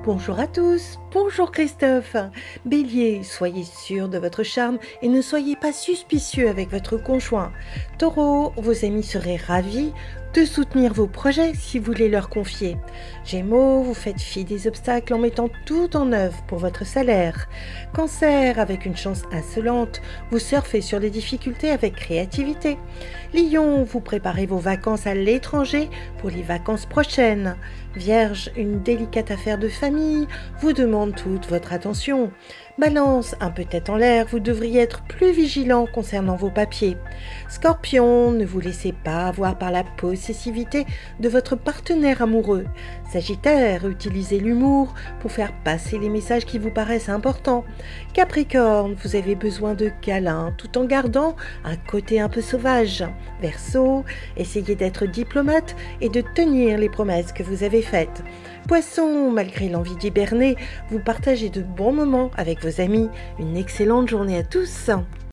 Bonjour à tous, bonjour Christophe. Bélier, soyez sûr de votre charme et ne soyez pas suspicieux avec votre conjoint. Taureau, vos amis seraient ravis de soutenir vos projets si vous les leur confiez. Gémeaux, vous faites fi des obstacles en mettant tout en œuvre pour votre salaire. Cancer, avec une chance insolente, vous surfez sur les difficultés avec créativité. Lion, vous préparez vos vacances à l'étranger pour les vacances prochaines. Vierge, une délicate affaire de famille vous demande toute votre attention. Balance, un peu tête en l'air, vous devriez être plus vigilant concernant vos papiers. Scorpion, ne vous laissez pas avoir par la possessivité de votre partenaire amoureux. Sagittaire, utilisez l'humour pour faire passer les messages qui vous paraissent importants. Capricorne, vous avez besoin de câlins tout en gardant un côté un peu sauvage. Verseau, essayez d'être diplomate et de tenir les promesses que vous avez faites. Poisson, malgré l'envie d'hiberner, vous partagez de bons moments avec vos amis. Une excellente journée à tous.